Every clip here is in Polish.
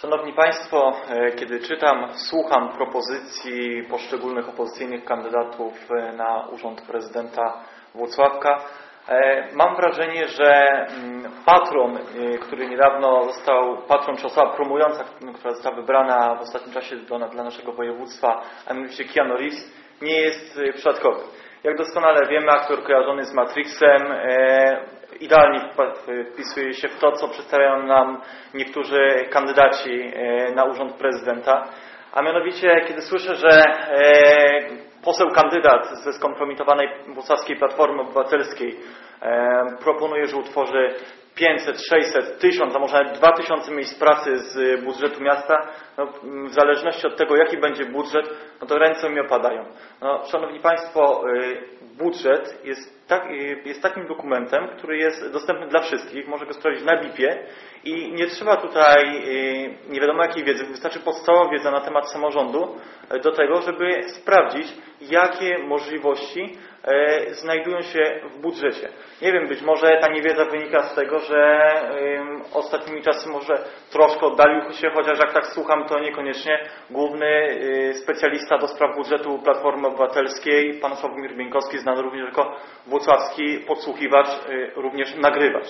Szanowni Państwo, kiedy czytam, słucham propozycji poszczególnych opozycyjnych kandydatów na urząd prezydenta Włocławka, mam wrażenie, że patron, który niedawno został, patron czy osoba promująca, która została wybrana w ostatnim czasie dla naszego województwa, a mianowicie Keanu Reeves, nie jest przypadkowy. Jak doskonale wiemy, aktor kojarzony z Matrixem idealnie wpisuje się w to, co przedstawiają nam niektórzy kandydaci na urząd prezydenta. A mianowicie, kiedy słyszę, że poseł kandydat ze skompromitowanej włocławskiej Platformy Obywatelskiej proponuje, że utworzy 500, 600, 1000, a może nawet 2000 miejsc pracy z budżetu miasta, w zależności od tego, jaki będzie budżet, to ręce mi opadają. Szanowni Państwo, budżet jest takim dokumentem, który jest dostępny dla wszystkich, może go sprawdzić na BIP-ie i nie trzeba tutaj nie wiadomo jakiej wiedzy, wystarczy podstawowa wiedza na temat samorządu do tego, żeby sprawdzić, jakie możliwości znajdują się w budżecie. Nie wiem, być może ta niewiedza wynika z tego, że ostatnimi czasy może troszkę oddalił się, chociaż jak tak słucham, to niekoniecznie główny specjalista do spraw budżetu Platformy Obywatelskiej, pan Sławomir Bieńkowski, znany również jako włocławski podsłuchiwacz, również nagrywacz.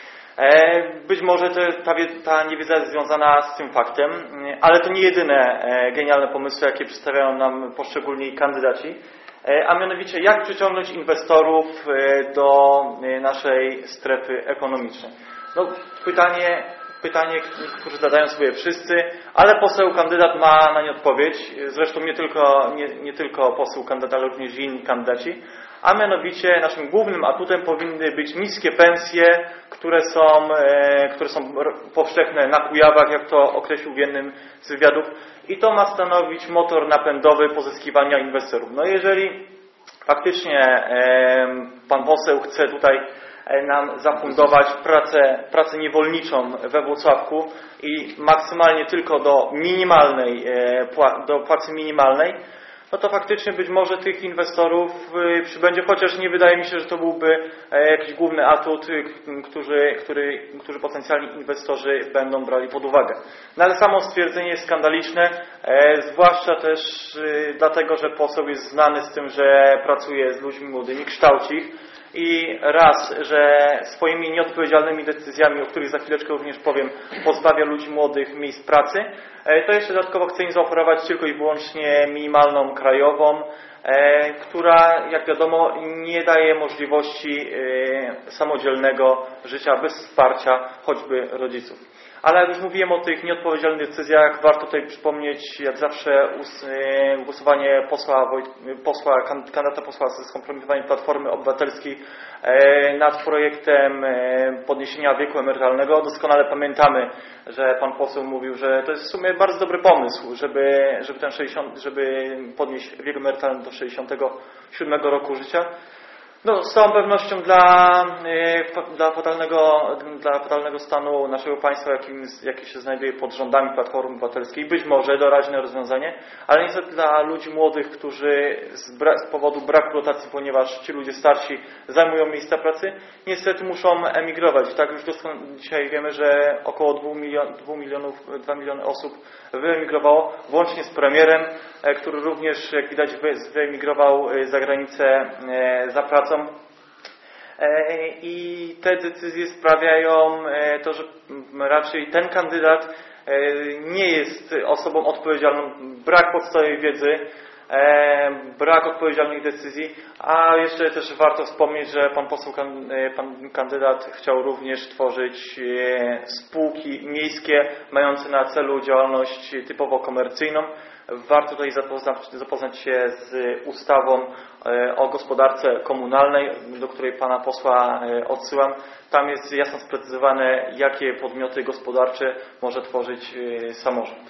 Być może ta niewiedza jest związana z tym faktem, ale to nie jedyne genialne pomysły, jakie przedstawiają nam poszczególni kandydaci, a mianowicie jak przyciągnąć inwestorów do naszej strefy ekonomicznej. Pytanie, które zadają sobie wszyscy, ale poseł kandydat ma na nie odpowiedź, zresztą nie tylko poseł kandydat, ale również inni kandydaci, a mianowicie naszym głównym atutem powinny być niskie pensje, które są powszechne na Kujawach, jak to określił w jednym z wywiadów, i to ma stanowić motor napędowy pozyskiwania inwestorów. Jeżeli faktycznie pan poseł chce tutaj nam zafundować pracę niewolniczą we Włocławku i maksymalnie tylko do płacy minimalnej, to faktycznie być może tych inwestorów przybędzie, chociaż nie wydaje mi się, że to byłby jakiś główny atut, który potencjalni inwestorzy będą brali pod uwagę. Ale samo stwierdzenie jest skandaliczne, zwłaszcza też dlatego, że poseł jest znany z tym, że pracuje z ludźmi młodymi, kształci ich i raz, że swoimi nieodpowiedzialnymi decyzjami, o których za chwileczkę również powiem, pozbawia ludzi młodych miejsc pracy, to jeszcze dodatkowo chce im zaoferować tylko i wyłącznie minimalną krajową, która, jak wiadomo, nie daje możliwości samodzielnego życia bez wsparcia choćby rodziców. Ale jak już mówiłem o tych nieodpowiedzialnych decyzjach, warto tutaj przypomnieć, jak zawsze, głosowanie kandydata posła ze skompromitowanej Platformy Obywatelskiej nad projektem podniesienia wieku emerytalnego. Doskonale pamiętamy, że pan poseł mówił, że to jest w sumie bardzo dobry pomysł, żeby podnieść wiek emerytalny do 67 roku życia. Z całą pewnością dla fatalnego stanu naszego państwa, jaki się znajduje pod rządami Platformy Obywatelskiej, być może doraźne rozwiązanie, ale niestety dla ludzi młodych, którzy z powodu braku rotacji, ponieważ ci ludzie starsi zajmują miejsca pracy, niestety muszą emigrować. I tak już dzisiaj wiemy, że około 2 miliony osób wyemigrowało, włącznie z premierem, który również, jak widać, wyemigrował za granicę za pracą. I te decyzje sprawiają to, że raczej ten kandydat nie jest osobą odpowiedzialną. Brak podstawowej wiedzy, brak odpowiedzialnych decyzji, a jeszcze też warto wspomnieć, że pan kandydat chciał również tworzyć spółki miejskie mające na celu działalność typowo komercyjną. Warto tutaj zapoznać się z ustawą o gospodarce komunalnej, do której pana posła odsyłam. Tam jest jasno sprecyzowane, jakie podmioty gospodarcze może tworzyć samorząd.